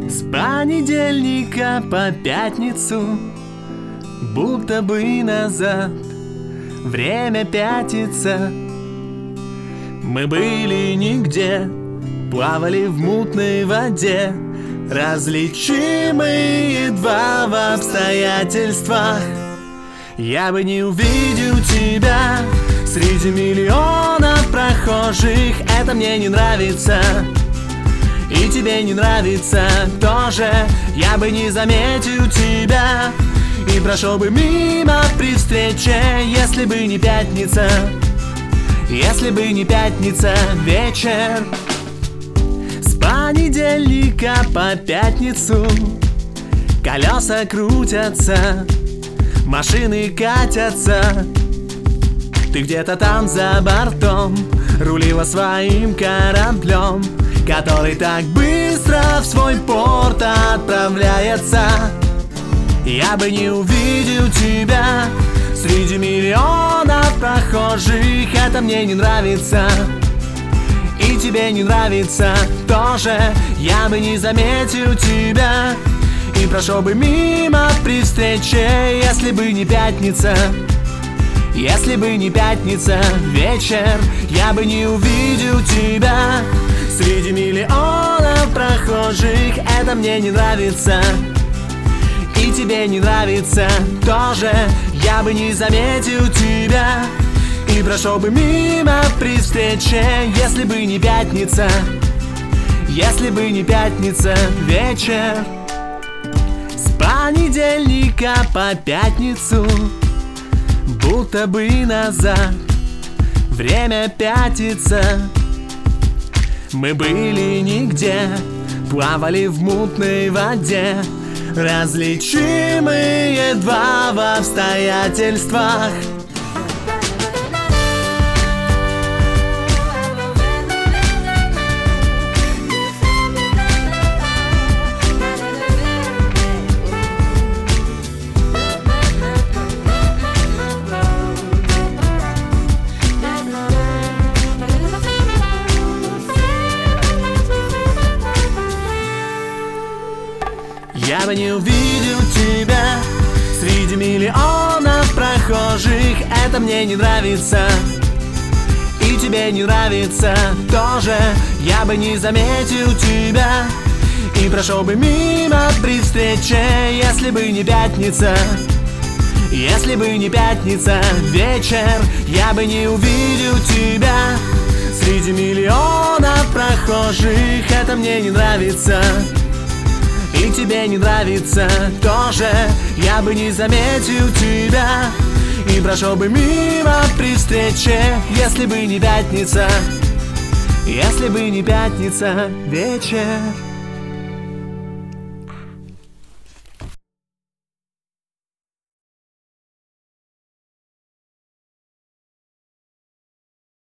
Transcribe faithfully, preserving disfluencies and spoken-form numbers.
С понедельника по пятницу, будто бы назад, время пятится. Мы были нигде, плавали в мутной воде, различимые едва в обстоятельствах. Я бы не увидел тебя среди миллионов прохожих. Это мне не нравится, и тебе не нравится тоже. Я бы не заметил тебя и прошел бы мимо при встрече, если бы не пятница, если бы не пятница вечер. С понедельника по пятницу колеса крутятся, машины катятся. Ты где-то там за бортом рулила своим кораблем, который так быстро в свой порт отправляется. Я бы не увидел тебя среди миллионов прохожих. Это мне не нравится, и тебе не нравится тоже. Я бы не заметил тебя и прошел бы мимо при встрече, если бы не пятница, если бы не пятница вечер. Я бы не увидел тебя среди миллионов прохожих. Это мне не нравится, и тебе не нравится тоже. Я бы не заметил тебя и прошел бы мимо при встрече, если бы не пятница, если бы не пятница вечер. С понедельника по пятницу, будто бы назад, время пятится. Мы были нигде, плавали в мутной воде, различимые едва в обстоятельствах. Я бы не увидел тебя среди миллионов прохожих. Это мне не нравится, и тебе не нравится тоже. Я бы не заметил тебя и прошел бы мимо при встрече, если бы не пятница, если бы не пятница вечер. Я бы не увидел тебя среди миллионов прохожих. Это мне не нравится, и тебе не нравится тоже. Я бы не заметил тебя и прошел бы мимо при встрече, если бы не пятница, если бы не пятница вечер.